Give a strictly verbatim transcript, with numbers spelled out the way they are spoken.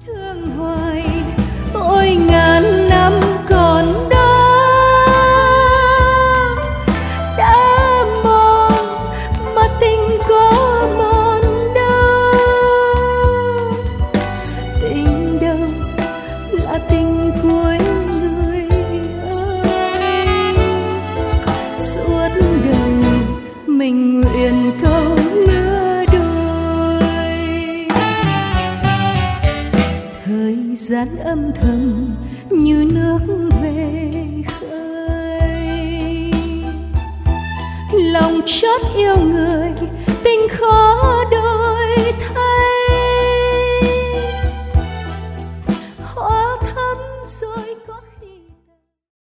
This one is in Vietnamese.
Thương hoài ôi ngàn năm còn đó đã mòn mà tình có mòn đâu. Tình đâu là tình cuối người ơi. Suốt đời mình nguyện câu lứa đôi. Thời gian âm thầm như nước về khơi. Lòng chót yêu người tình khó